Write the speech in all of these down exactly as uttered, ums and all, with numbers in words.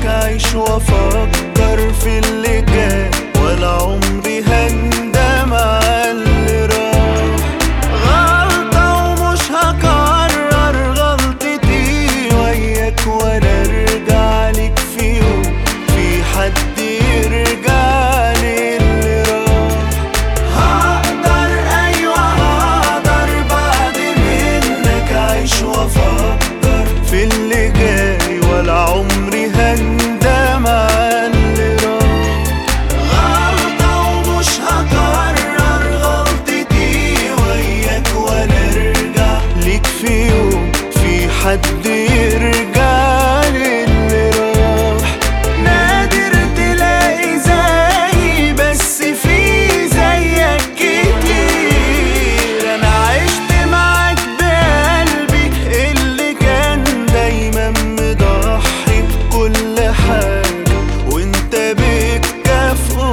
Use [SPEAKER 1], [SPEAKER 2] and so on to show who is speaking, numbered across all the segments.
[SPEAKER 1] منك عيش وافكر في اللي جاي، ولا عمري هندم على اللي راح. غلطة ومش هكرر غلطتي وياك ولا ارجع لك في يوم، في حد يرجع لي اللي راح. هقدر ايوه هقدر بعد منك عيش وافكر في اللي جاي، ولا عمري هندم على اللي راح. غلطة ومش هكرر غلطتي وياك ولا ارجع ليك في يوم، في حد يرجع لي اللي راح. نادر تلاقي زيي بس في زيك كتير، انا عشت معاك بقلبي اللي كان دايما مضحي بكل حاجة، وانت بتكافئه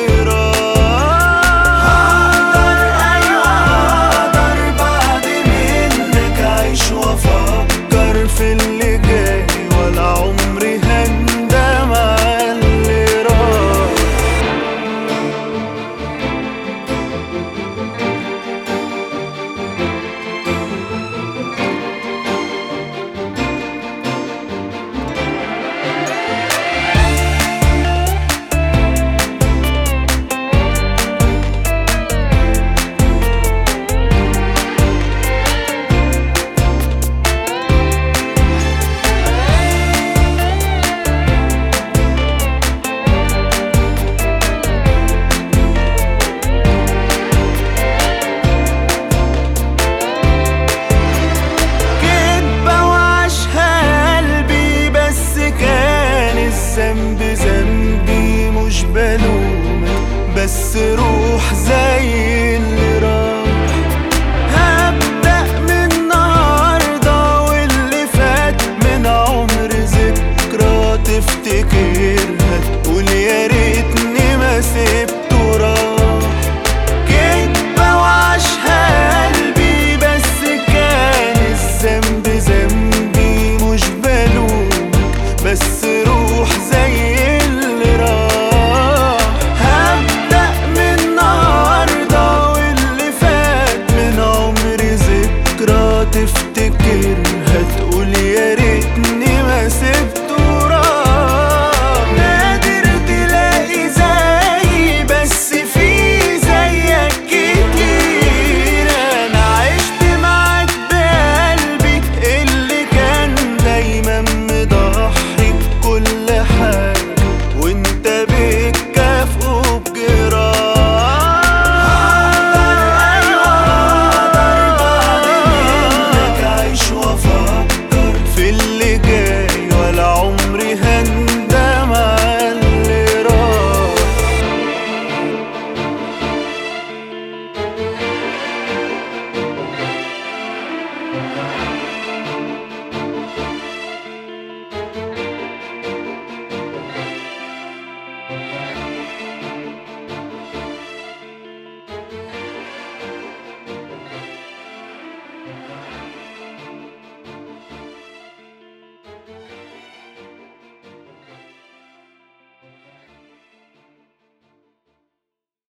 [SPEAKER 1] بجراح. هقدر ايوه هقدر بعد منك عيش وافكر في اللي جاي، ولا عمري هندم على اللي راح. كدبة وعاشها قلبي بس كان الذنب ذنبي، مش بلومك بس روح زي اللي راح. هبدأ من النهاردة واللي فات من عمر ذكرى تفتكر